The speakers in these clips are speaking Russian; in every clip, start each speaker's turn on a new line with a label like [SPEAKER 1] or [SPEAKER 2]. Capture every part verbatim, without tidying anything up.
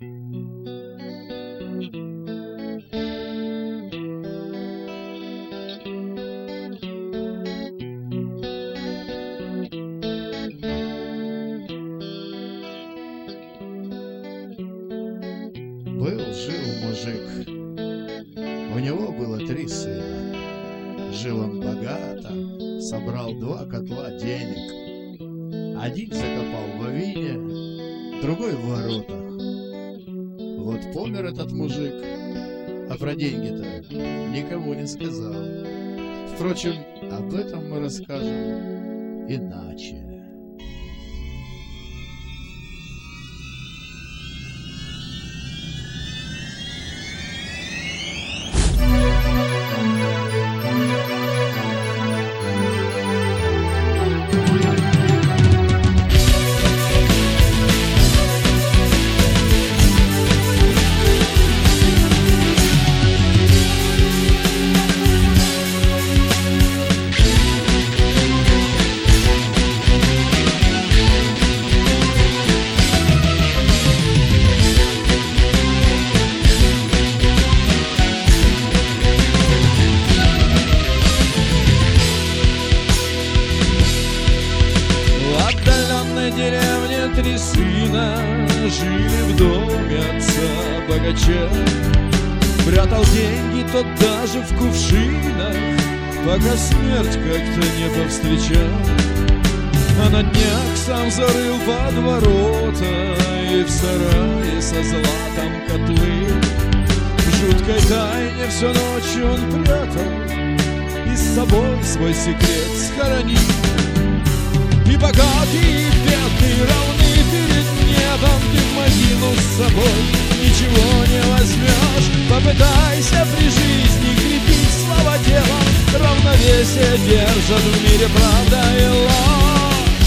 [SPEAKER 1] Был-жил мужик, у него было три сына. Жил он богато, собрал два котла денег. Один закопал в авине, другой в воротах. Вот помер этот мужик, а про деньги-то никому не сказал. Впрочем, об этом мы расскажем иначе.
[SPEAKER 2] Три сына жили в доме отца богача. Прятал деньги тот даже в кувшинах, пока смерть как-то не повстречал. А на днях сам зарыл под ворота и в сарае со златом котлы. В жуткой тайне всю ночь он прятал и с собой свой секрет схоронил. И богатый, и бедный равны перед небом, ты в могилу с собой ничего не возьмешь. Попытайся при жизни крепить слава делом, равновесие держат в мире правда и ложь.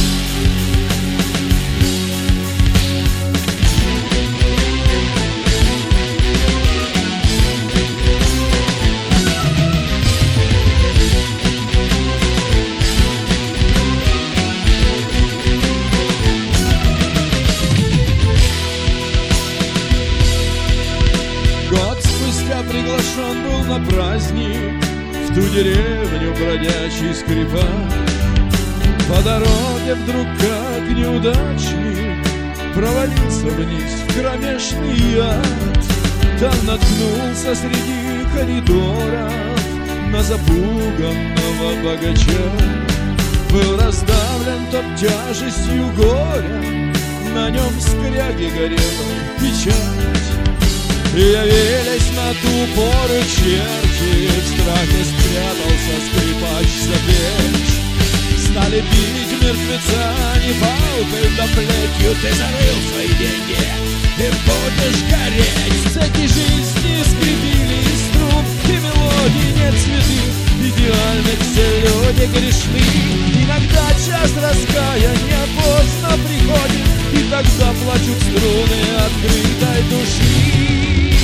[SPEAKER 2] Приглашен был на праздник в ту деревню бродячий скрипач. По дороге вдруг, как неудачник, провалился вниз в кромешный ад. Там наткнулся среди коридоров на запуганного богача. Был раздавлен тот тяжестью горя, на нем скряги горела печать. И явились на ту пору черти, в страхе спрятался скрипач за печь. Стали бить мертвеца не палкой да плетью, ты зарыл свои деньги и будешь гореть. Цепи жизни скрипели из труб, и мелодий нет цветы, идеальных все люди грешны. Иногда час раскаяния поздно приходит, и тогда плачут струны открытой души.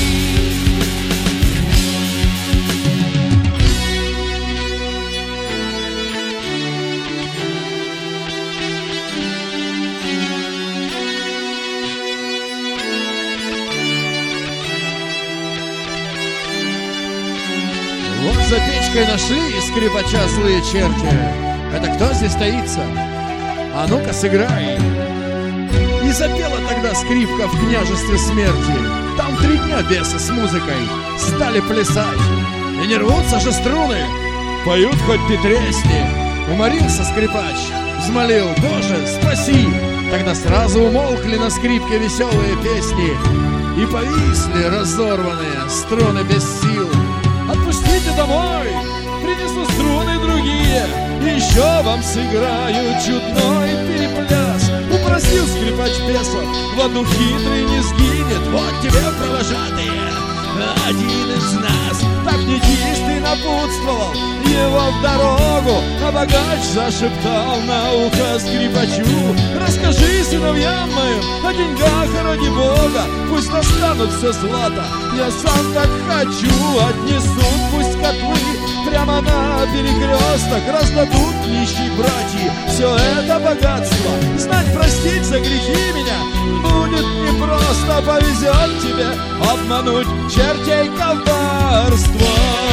[SPEAKER 1] Вот за печкой нашли скрипача злые черти. Это кто здесь таится? А ну-ка сыграй. И запела тогда скрипка в княжестве смерти. Там три дня бесы с музыкой стали плясать. И не рвутся же струны, поют хоть ты тресни. Уморился скрипач, взмолил: Боже, спаси! Тогда сразу умолкли на скрипке веселые песни, и повисли разорванные струны без сил.
[SPEAKER 2] Отпустите домой, принесу струны другие, и еще вам сыграю чудной перепляс. Упросил скрипач бесов, в аду хитрый не сгинет. Вот тебе провожатые, один из нас. Так нечистый напутствовал его в дорогу, а богач зашептал на ухо скрипачу: расскажи сыновьям моим о деньгах ради Бога, пусть достанут все злато, я сам так хочу. Отнесут пусть котлы прямо на перекресток, раздадут нищие братья все это богатство. Знать, простить за грехи меня будет непросто. снова повезет тебе обмануть чертей коварства.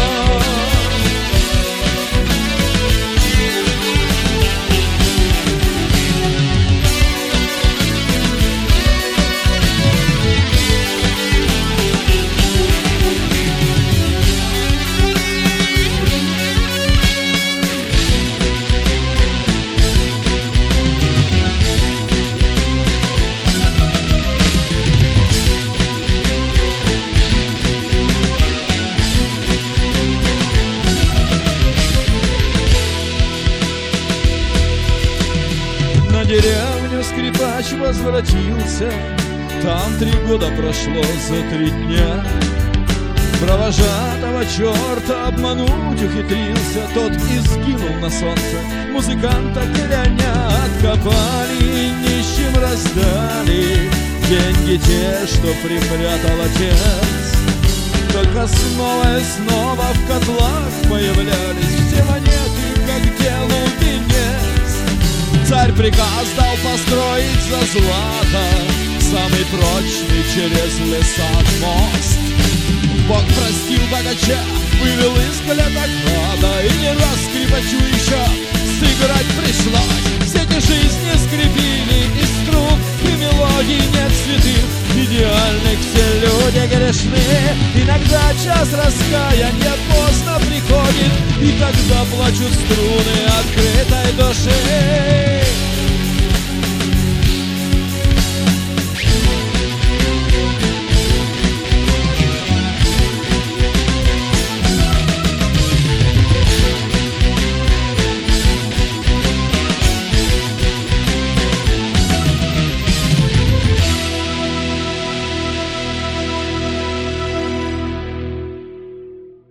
[SPEAKER 2] На деревню скрипач возвратился, там три года прошло за три дня. Провожатого черта обмануть ухитрился, тот и сгинул на солнце. Музыканта Келяня откопали и нищим раздали деньги те, что припрятал отец. Только снова и снова в котлах появлялись все монеты, как делал венец. Царь приказ дал построить за злато самый прочный через леса мост. Бог простил богача, вывел из клетохода, и не раз скрипачу еще сыграть пришлось. Сети жизни скрипили из струн, и мелодий нет святых, идеальных все люди грешны. Иногда час раскаяния поздно приходит, и тогда плачут струны открытой души.